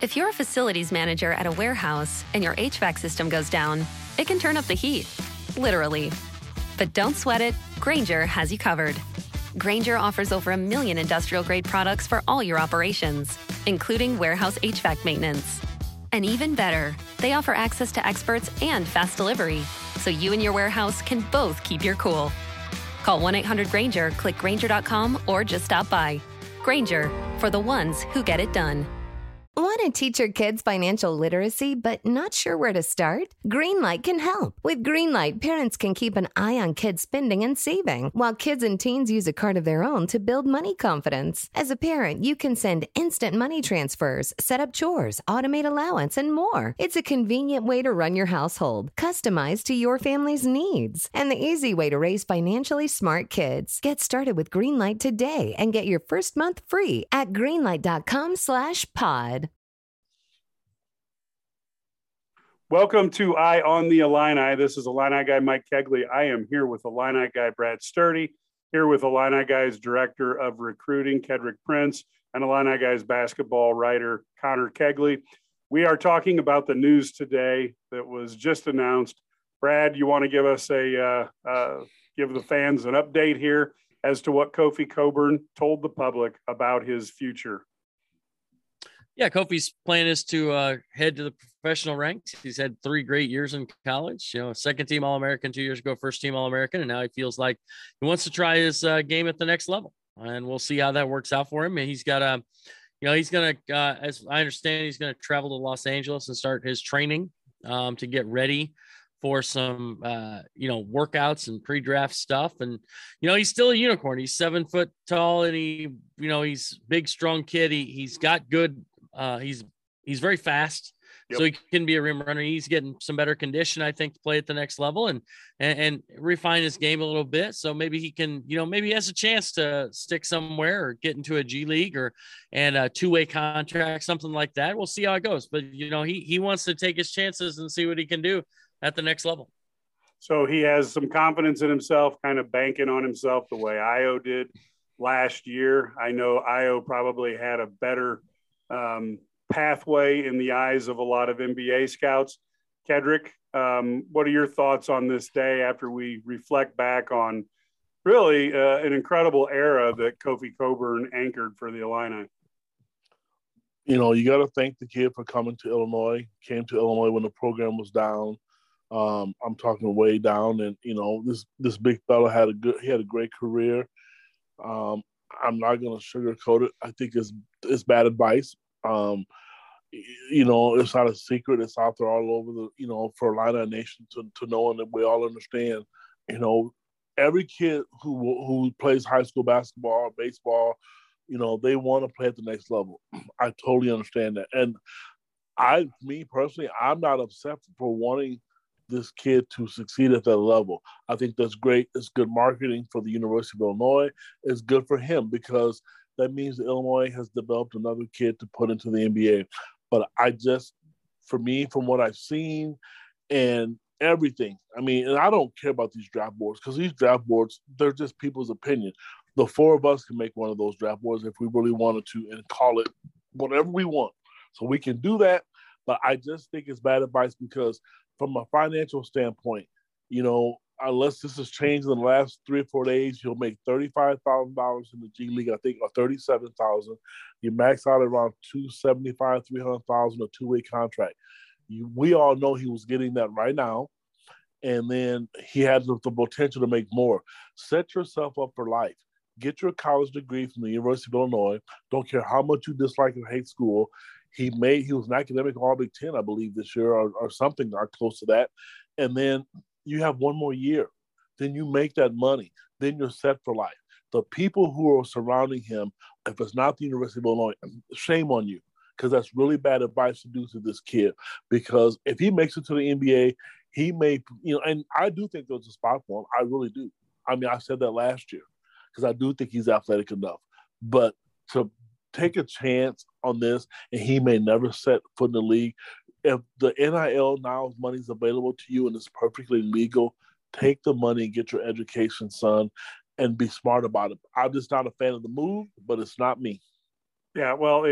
If you're a facilities manager at a warehouse and your HVAC system goes down, it can turn up the heat, literally. But don't sweat it, Grainger has you covered. Grainger offers over 1 million industrial-grade products for all your operations, including warehouse HVAC maintenance. And even better, they offer access to experts and fast delivery, so you and your warehouse can both keep your cool. Call 1-800-GRAINGER, click Grainger.com, or just stop by. Grainger, for the ones who get it done. Want to teach your kids financial literacy but not sure where to start? Greenlight can help. With Greenlight, parents can keep an eye on kids' spending and saving, while kids and teens use a card of their own to build money confidence. As a parent, you can send instant money transfers, set up chores, automate allowance, and more. It's a convenient way to run your household, customized to your family's needs, and the easy way to raise financially smart kids. Get started with Greenlight today and get your first month free at greenlight.com/pod. Welcome to Eye on the Illini. This is Illini guy Mike Kegley. I am here with Illini guy Brad Sturdy, here with Illini guys director of recruiting Kedrick Prince, and Illini guys basketball writer Connor Kegley. We are talking about the news today that was just announced. Brad, you want to give us give the fans an update here as to what Kofi Cockburn told the public about his future? Yeah, Kofi's plan is to head to the professional ranks. He's had 3 great years in college, second team All-American 2 years ago, first team All-American. And now he feels like he wants to try his game at the next level, and we'll see how that works out for him. And he's got he's going to, as I understand, he's going to travel to Los Angeles and start his training to get ready for some, workouts and pre-draft stuff. And, he's still a unicorn. He's 7 foot tall, and he's big, strong kid. He's got good, he's very fast. Yep. So he can be a rim runner. He's getting some better condition, I think, to play at the next level and refine his game a little bit. So maybe he can, maybe he has a chance to stick somewhere or get into a G League and a 2-way contract, something like that. We'll see how it goes. But, he wants to take his chances and see what he can do at the next level. So he has some confidence in himself, kind of banking on himself the way Io did last year. I know Io probably had a better pathway in the eyes of a lot of NBA scouts. Kedrick, what are your thoughts on this day after we reflect back on really an incredible era that Kofi Cockburn anchored for the Illini? You got to thank the kid for coming to Illinois, came to Illinois when the program was down. I'm talking way down, and this big fella had a great career. I'm not going to sugarcoat it. I think it's bad advice. It's not a secret. It's out there all over for Illini Nation to know, and that we all understand. Every kid who plays high school basketball or baseball, they want to play at the next level. I totally understand that, and me personally, I'm not upset for wanting this kid to succeed at that level. I think that's great. It's good marketing for the University of Illinois. It's good for him because that means that Illinois has developed another kid to put into the NBA. But from what I've seen and everything, and I don't care about these draft boards because these draft boards, they're just people's opinion. The 4 of us can make one of those draft boards if we really wanted to and call it whatever we want. So we can do that. But I just think it's bad advice because from a financial standpoint, unless this has changed in the last 3 or 4 days, you'll make $35,000 in the G League, I think, or $37,000. You max out around $275,000, $300,000 a 2-way contract. We all know he was getting that right now, and then he has the potential to make more. Set yourself up for life. Get your college degree from the University of Illinois. Don't care how much you dislike and hate school. He was an academic All-Big Ten, I believe, this year or something or close to that. And then you have 1 more year. Then you make that money. Then you're set for life. The people who are surrounding him, if it's not the University of Illinois, shame on you, because that's really bad advice to do to this kid. Because if he makes it to the NBA, he may, and I do think there's a spot for him. I really do. I said that last year because I do think he's athletic enough. But to take a chance on this, and he may never set foot in the league. If the NIL now money's available to you and it's perfectly legal, take the money and get your education, son, and be smart about it. I'm just not a fan of the move, but it's not me. Yeah, well, and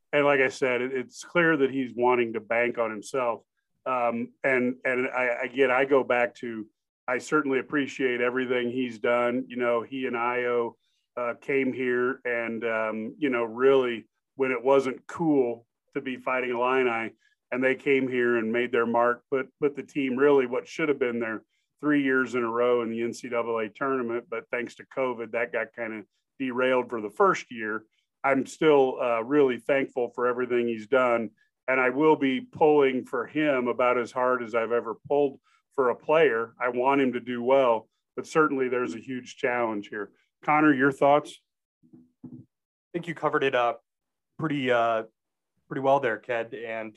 And like I said, it's clear that he's wanting to bank on himself. And I go back to, I certainly appreciate everything he's done. You know, he and Io came here and, you know, really when it wasn't cool to be fighting Illini, and they came here and made their mark, put the team really what should have been their 3 years in a row in the NCAA tournament. But thanks to COVID, that got kind of derailed for the first year. I'm still really thankful for everything he's done. And I will be pulling for him about as hard as I've ever pulled for a player. I want him to do well, but certainly there's a huge challenge here. Connor, your thoughts? I think you covered it up pretty well there, Ked. And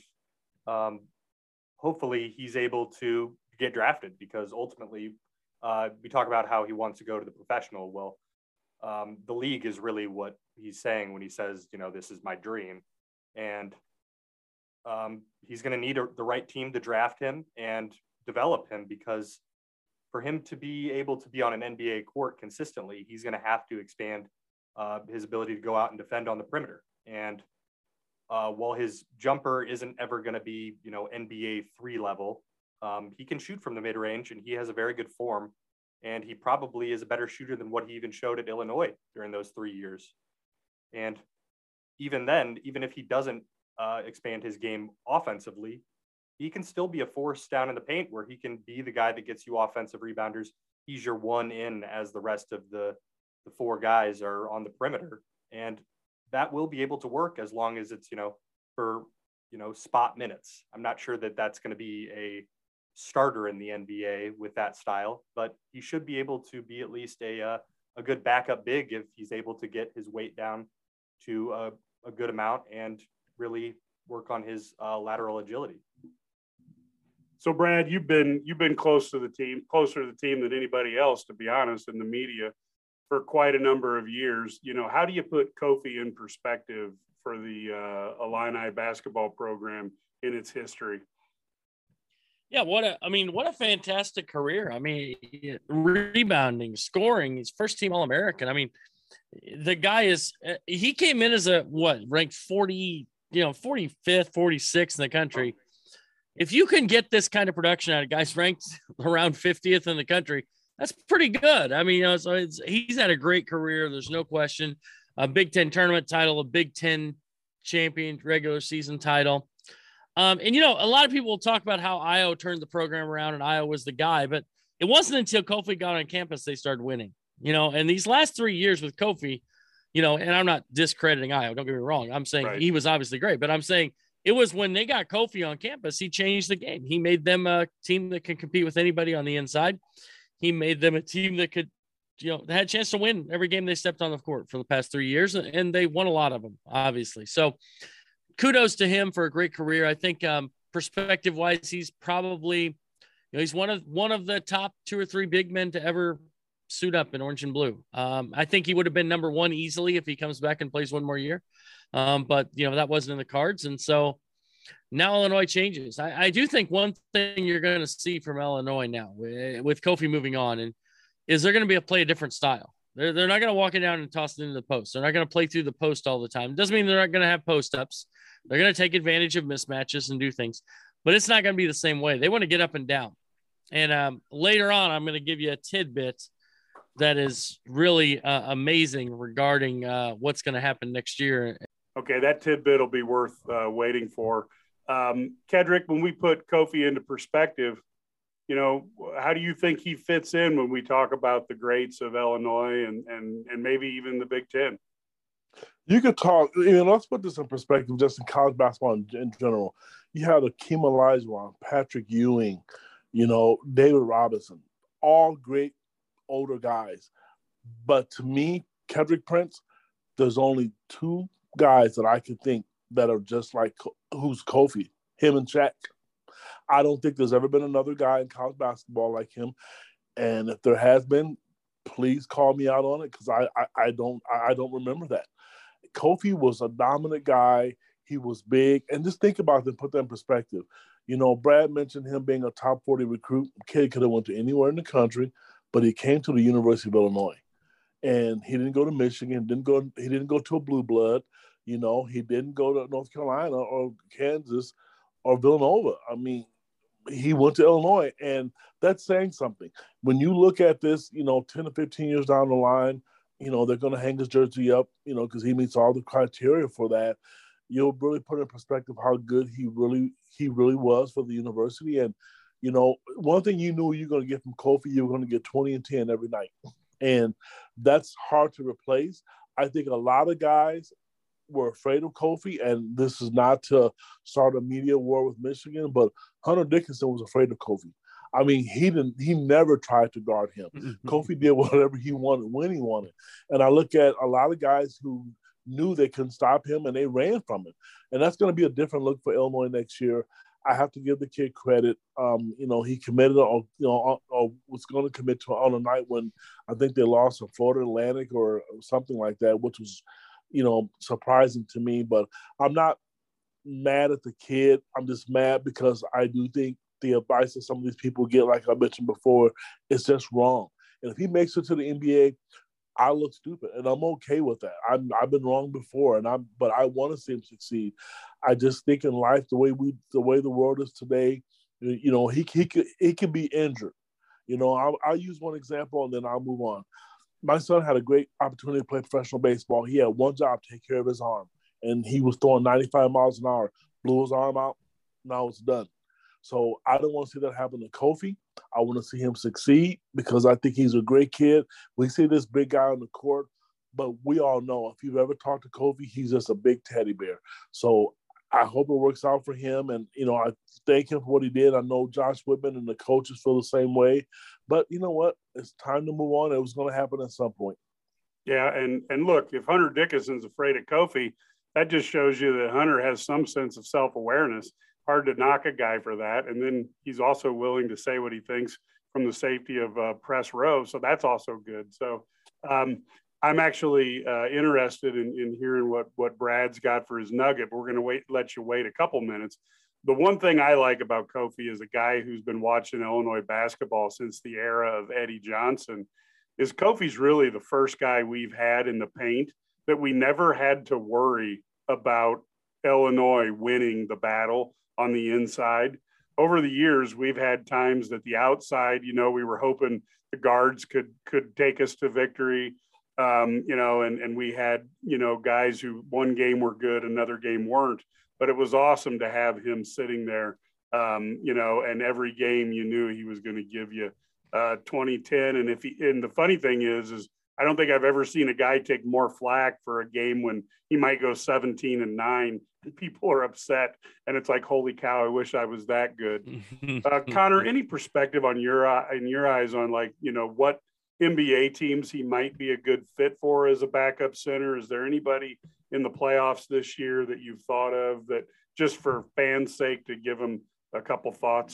hopefully he's able to get drafted, because ultimately we talk about how he wants to go to the professional. Well, the league is really what he's saying when he says, you know, this is my dream. And he's going to need the right team to draft him and develop him, because for him to be able to be on an NBA court consistently, he's going to have to expand his ability to go out and defend on the perimeter. And while his jumper isn't ever going to be, you know, NBA 3 level, he can shoot from the mid range, and he has a very good form. And he probably is a better shooter than what he even showed at Illinois during those 3 years. And even then, even if he doesn't expand his game offensively, he can still be a force down in the paint, where he can be the guy that gets you offensive rebounders. He's your one in as the rest of the 4 guys are on the perimeter. And that will be able to work as long as it's, you know, for, you know, spot minutes. I'm not sure that that's going to be a starter in the NBA with that style, but he should be able to be at least a good backup big if he's able to get his weight down to a good amount and really work on his lateral agility. So Brad, you've been closer to the team than anybody else, to be honest, in the media for quite a number of years. You know, how do you put Kofi in perspective for the Illini basketball program in its history? Yeah, what a fantastic career. I mean, rebounding, scoring, he's first team All-American. I mean, the guy he came in as ranked 40, 45th, 46th in the country. If you can get this kind of production out of guys ranked around 50th in the country, that's pretty good. I mean, so he's had a great career. There's no question. A Big Ten tournament title, a Big Ten champion regular season title. And, you know, a lot of people will talk about how Io turned the program around and Io was the guy, but it wasn't until Kofi got on campus they started winning, you know, and these last 3 years with Kofi, you know, and I'm not discrediting Io, don't get me wrong. I'm saying He was obviously great, but I'm saying it was when they got Kofi on campus, he changed the game. He made them a team that can compete with anybody on the inside. He made them a team that could, you know, had a chance to win every game they stepped on the court for the past 3 years, and they won a lot of them, obviously. So kudos to him for a great career. I think perspective wise, he's probably, you know, he's one of the top 2 or 3 big men to ever suit up in orange and blue. I think he would have been number 1 easily if he comes back and plays one more year. But you know, that wasn't in the cards. And so now Illinois changes. I do think one thing you're going to see from Illinois now with Kofi moving on and is they're going to play a different style. They're not going to walk it down and toss it into the post. They're not going to play through the post all the time. It doesn't mean they're not going to have post ups. They're going to take advantage of mismatches and do things, but it's not going to be the same way. They want to get up and down. And later on, I'm going to give you a tidbit that is really amazing regarding what's going to happen next year. Okay, that tidbit will be worth waiting for. Kedrick, when we put Kofi into perspective, you know, how do you think he fits in when we talk about the greats of Illinois and maybe even the Big Ten? You could talk, you know, let's put this in perspective just in college basketball in general. You have Akeem Olajuwon, Patrick Ewing, you know, David Robinson, all great older guys. But to me, Kedrick Prince, there's only 2 guys that I can think that are just like who's Kofi, him and Shaq. I don't think there's ever been another guy in college basketball like him. And if there has been, please call me out on it, because I don't remember that. Kofi was a dominant guy. He was big. And just think about it and put that in perspective. You know, Brad mentioned him being a top 40 recruit. Kid could have went to anywhere in the country, but he came to the University of Illinois. And he didn't go to Michigan, he didn't go to a blue blood. You know, he didn't go to North Carolina or Kansas or Villanova. I mean, he went to Illinois, and that's saying something. When you look at this, 10 to 15 years down the line, they're going to hang his jersey up, because he meets all the criteria for that. You'll really put in perspective how good he really was for the university. And, one thing you knew you're going to get from Kofi, you were going to get 20 and 10 every night. And that's hard to replace. I think a lot of guys were afraid of Kofi, and this is not to start a media war with Michigan, but Hunter Dickinson was afraid of Kofi. I mean, he never tried to guard him. Kofi did whatever he wanted when he wanted. And I look at a lot of guys who knew they couldn't stop him, and they ran from him. And that's going to be a different look for Illinois next year. I have to give the kid credit. He committed, or was going to commit to on a night when I think they lost to Florida Atlantic or something like that, which was, surprising to me. But I'm not mad at the kid. I'm just mad because I do think the advice that some of these people get, like I mentioned before, is just wrong. And if he makes it to the NBA, I look stupid, and I'm okay with that. I've been wrong before, but I want to see him succeed. I just think in life, the way the world is today, he can be injured. I'll use one example and then I'll move on. My son had a great opportunity to play professional baseball. He had one job: take care of his arm, and he was throwing 95 miles an hour. Blew his arm out. Now it's done. So I don't want to see that happen to Kofi. I want to see him succeed because I think he's a great kid. We see this big guy on the court, but we all know if you've ever talked to Kofi, he's just a big teddy bear. So I hope it works out for him. And, I thank him for what he did. I know Josh Whitman and the coaches feel the same way. But you know what? It's time to move on. It was going to happen at some point. Yeah, and look, if Hunter Dickinson's afraid of Kofi, that just shows you that Hunter has some sense of self-awareness. Hard to knock a guy for that. And then he's also willing to say what he thinks from the safety of press row. So that's also good. So I'm actually interested in hearing what Brad's got for his nugget. But we're going to let you wait a couple minutes. The one thing I like about Kofi is a guy who's been watching Illinois basketball since the era of Eddie Johnson is Kofi's really the first guy we've had in the paint that we never had to worry about Illinois winning the battle on the inside. Over the years, we've had times that the outside, we were hoping the guards could take us to victory, and we had, guys who one game were good, another game weren't. But it was awesome to have him sitting there, and every game you knew he was going to give you 20-10. And the funny thing is I don't think I've ever seen a guy take more flack for a game when he might go 17-9 and people are upset. And it's like, holy cow, I wish I was that good. Connor, any perspective on in your eyes on what NBA teams he might be a good fit for as a backup center? Is there anybody in the playoffs this year that you've thought of that just for fans' sake to give them a couple thoughts?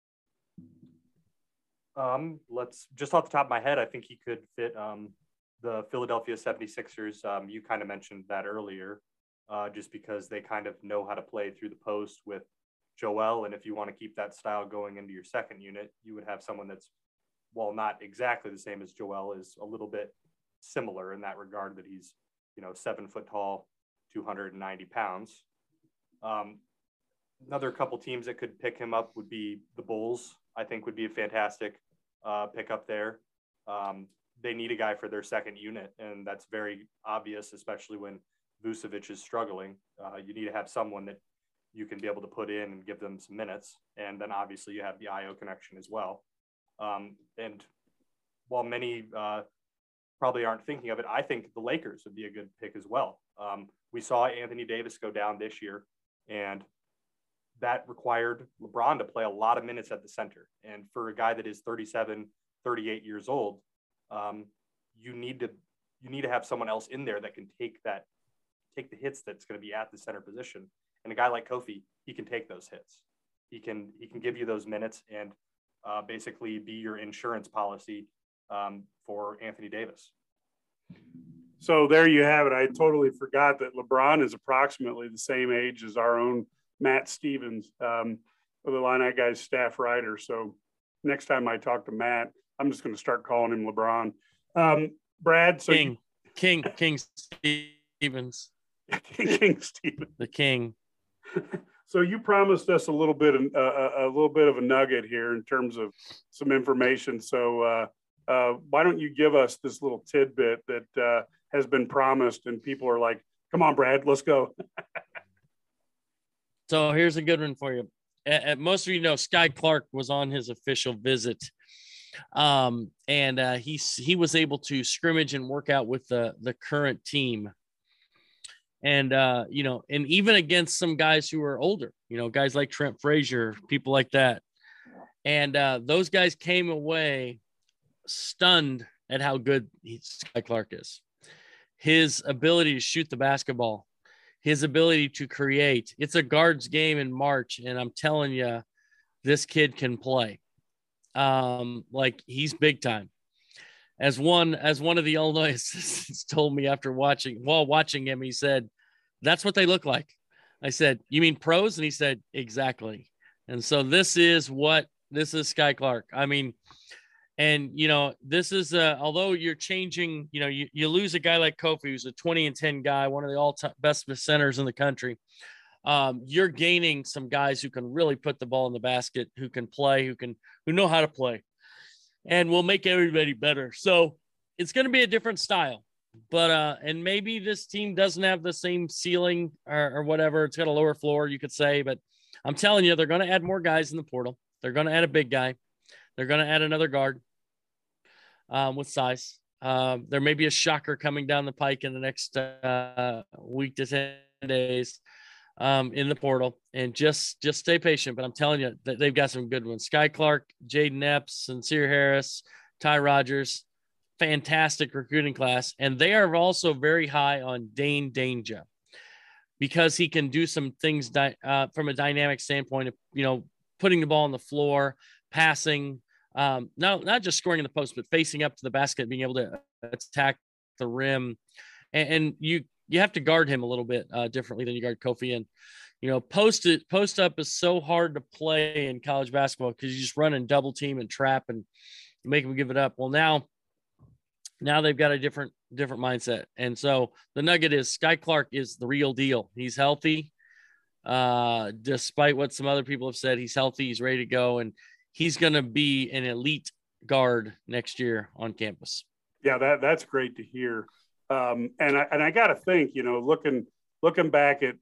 Let's just off the top of my head, I think he could fit the Philadelphia 76ers. You kind of mentioned that earlier, just because they kind of know how to play through the post with Joel. And if you want to keep that style going into your second unit, you would have someone that's, while not exactly the same as Joel, is a little bit similar in that regard, that he's, 7 foot tall, 290 pounds. Another couple teams that could pick him up would be the Bulls. I think would be a fantastic pickup there. They need a guy for their second unit, and that's very obvious, especially when Vucevic is struggling. You need to have someone that you can be able to put in and give them some minutes. And then obviously you have the IO connection as well. And while many probably aren't thinking of it, I think the Lakers would be a good pick as well. We saw Anthony Davis go down this year, and that required LeBron to play a lot of minutes at the center. And for a guy that is 37, 38 years old, you need to have someone else in there that can take the hits that's going to be at the center position. And a guy like Kofi, he can take those hits. He can give you those minutes and basically be your insurance policy for Anthony Davis. So there you have it. I totally forgot that LeBron is approximately the same age as our own Matt Stevens, the Illini Guys staff writer. So next time I talk to Matt, I'm just going to start calling him LeBron. Brad, so King Stevens. King Stephen. The king. So you promised us a little bit of a nugget here in terms of some information. So why don't you give us this little tidbit that has been promised, and people are like, "Come on, Brad, let's go." So here's a good one for you. Most of you know, Sky Clark was on his official visit, and he was able to scrimmage and work out with the current team. And, and even against some guys who are older, guys like Trent Frazier, people like that. And those guys came away stunned at how good Sky Clark is. His ability to shoot the basketball, his ability to create. It's a guards game in March, and I'm telling you, this kid can play. Like, he's big time. As one of the Illinois assistants told me after watching him, he said, "That's what they look like." I said, "You mean pros?" And he said, "Exactly." And so this is Sky Clark. I mean, and this is although you're changing, you lose a guy like Kofi, who's a 20-10 guy, one of the all-time best centers in the country. You're gaining some guys who can really put the ball in the basket, who can play, who know how to play, and will make everybody better. So it's going to be a different style, but and maybe this team doesn't have the same ceiling or whatever. It's got a lower floor, you could say, but I'm telling you, they're going to add more guys in the portal. They're going to add a big guy. They're going to add another guard with size. There may be a shocker coming down the pike in the next week to 10 days in the portal, and just stay patient. But I'm telling you that they've got some good ones. Sky Clark, Jaden Epps, Sincere Harris, Ty Rogers, fantastic recruiting class. And they are also very high on Dane Danger because he can do some things from a dynamic standpoint of, putting the ball on the floor, passing, not just scoring in the post, but facing up to the basket, being able to attack the rim. And you have to guard him a little bit differently than you guard Kofi. And, post up is so hard to play in college basketball because you just run and double team and trap and make them give it up. Well, now they've got a different mindset. And so the nugget is Sky Clark is the real deal. He's healthy. Despite what some other people have said, he's healthy, he's ready to go, and he's going to be an elite guard next year on campus. Yeah, that's great to hear. And I got to think, looking back at,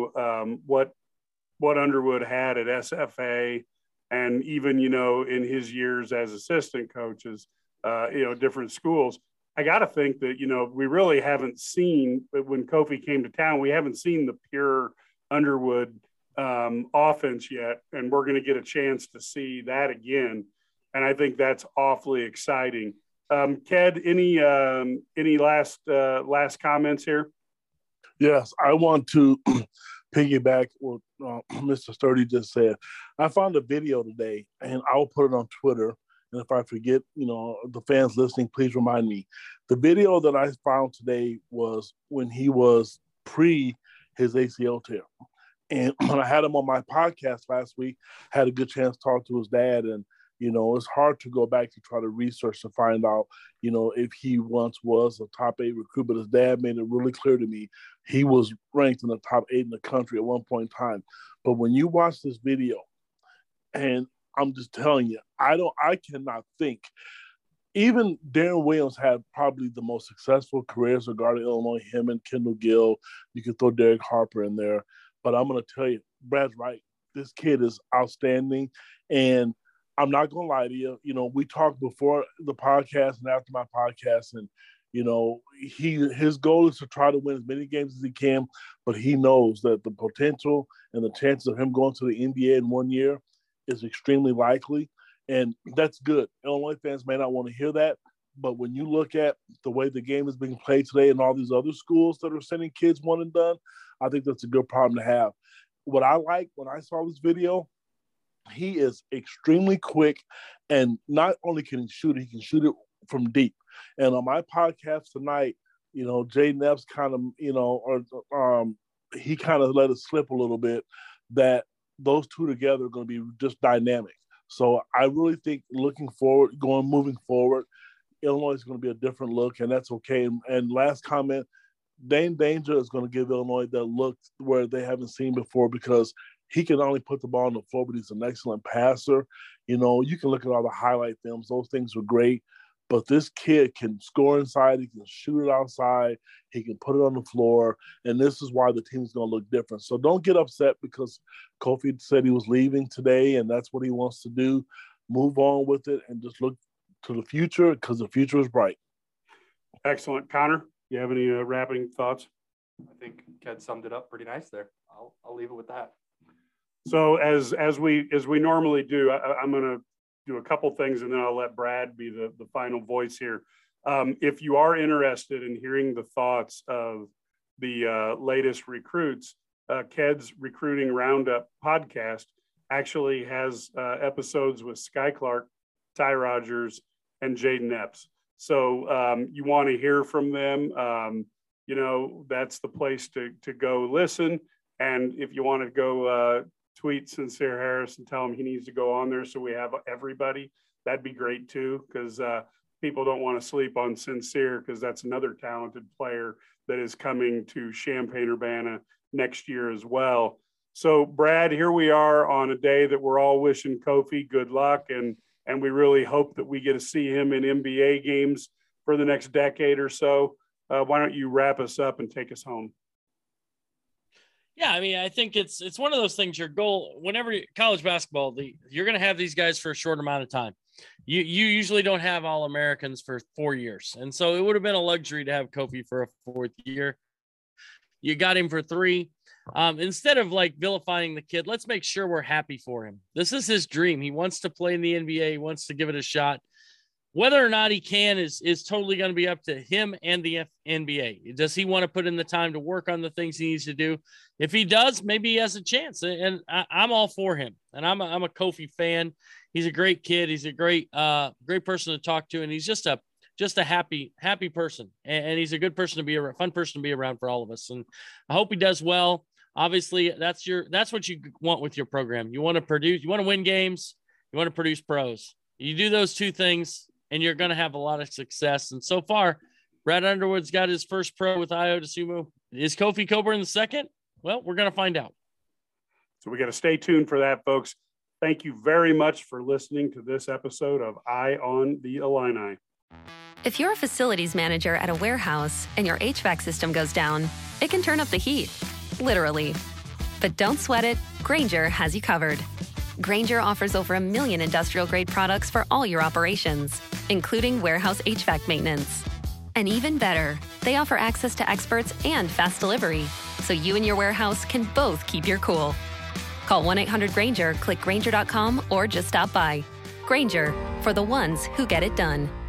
what Underwood had at SFA, and even, in his years as assistant coaches, different schools, I got to think that, we really haven't seen, when Kofi came to town, we haven't seen the pure Underwood offense yet. And we're going to get a chance to see that again. And I think that's awfully exciting. Ked, any last comments here? Yes, I want to piggyback what Mr. Sturdy just said. I found a video today, and I'll put it on Twitter. And if I forget, the fans listening, please remind me. The video that I found today was when he was pre his ACL tear. And when I had him on my podcast last week, had a good chance to talk to his dad. And, it's hard to go back to try to research to find out, if he once was a top 8 recruit. But his dad made it really clear to me he was ranked in the top 8 in the country at one point in time. But when you watch this video, and I'm just telling you, I cannot think. Even Darren Williams had probably the most successful careers regarding Illinois, him and Kendall Gill. You could throw Derek Harper in there. But I'm going to tell you, Brad's right. This kid is outstanding. And I'm not going to lie to you. We talked before the podcast and after my podcast, and, his goal is to try to win as many games as he can, but he knows that the potential and the chances of him going to the NBA in 1 year is extremely likely. And that's good. Illinois fans may not want to hear that, but when you look at the way the game is being played today and all these other schools that are sending kids one and done, I think that's a good problem to have. What I like when I saw this video, he is extremely quick, and not only can he can shoot it from deep. And on my podcast tonight, Jaden Epps kind of, he kind of let it slip a little bit that those two together are going to be just dynamic. So I really think moving forward, Illinois is going to be a different look, and that's okay. And last comment, Dane Danger is going to give Illinois that look where they haven't seen before because he can not only put the ball on the floor, but he's an excellent passer. You know, you can look at all the highlight films. Those things were great. But this kid can score inside. He can shoot it outside. He can put it on the floor. And this is why the team's going to look different. So don't get upset because Kofi said he was leaving today, and that's what he wants to do. Move on with it and just look to the future because the future is bright. Excellent. Connor, you have any wrapping thoughts? I think Ked summed it up pretty nice there. I'll leave it with that. So as we normally do, I'm going to do a couple things and then I'll let Brad be the final voice here. If you are interested in hearing the thoughts of the latest recruits, Ked's Recruiting Roundup podcast actually has episodes with Sky Clark, Ty Rogers, and Jaden Epps. So you want to hear from them, you know, that's the place to go listen. And if you want to go tweet Sincere Harris and tell him he needs to go on there so we have everybody, that'd be great too, because people don't want to sleep on Sincere because that's another talented player that is coming to Champaign-Urbana next year as well. So Brad, here we are on a day that we're all wishing Kofi good luck, and we really hope that we get to see him in NBA games for the next decade or so. Why don't you wrap us up and take us home? Yeah, I mean, I think it's one of those things. Your goal, whenever college basketball, you're going to have these guys for a short amount of time. You usually don't have All-Americans for 4 years, and so it would have been a luxury to have Kofi for a fourth year. You got him for 3. Instead of like vilifying the kid, let's make sure we're happy for him. This is his dream. He wants to play in the NBA. He wants to give it a shot. Whether or not he can is totally going to be up to him and the NBA. Does he want to put in the time to work on the things he needs to do? If he does, maybe he has a chance. And I'm all for him. And I'm a Kofi fan. He's a great kid. He's a great person to talk to. And he's just a happy person. And he's a good person to be around, fun person to be around for all of us. And I hope he does well. Obviously, that's what you want with your program. You want to produce, you want to win games, you want to produce pros. You do those two things, and you're going to have a lot of success. And so far, Brad Underwood's got his first pro with Ayo Dosunmu. Is Kofi Cockburn the second? Well, we're going to find out. So we got to stay tuned for that, folks. Thank you very much for listening to this episode of Eye on the Illini. If you're a facilities manager at a warehouse and your HVAC system goes down, it can turn up the heat, literally. But don't sweat it. Grainger has you covered. Grainger offers over 1 million industrial-grade products for all your operations, including warehouse HVAC maintenance. And even better, they offer access to experts and fast delivery, so you and your warehouse can both keep your cool. Call 1-800-GRAINGER, click Grainger.com, or just stop by. Grainger, for the ones who get it done.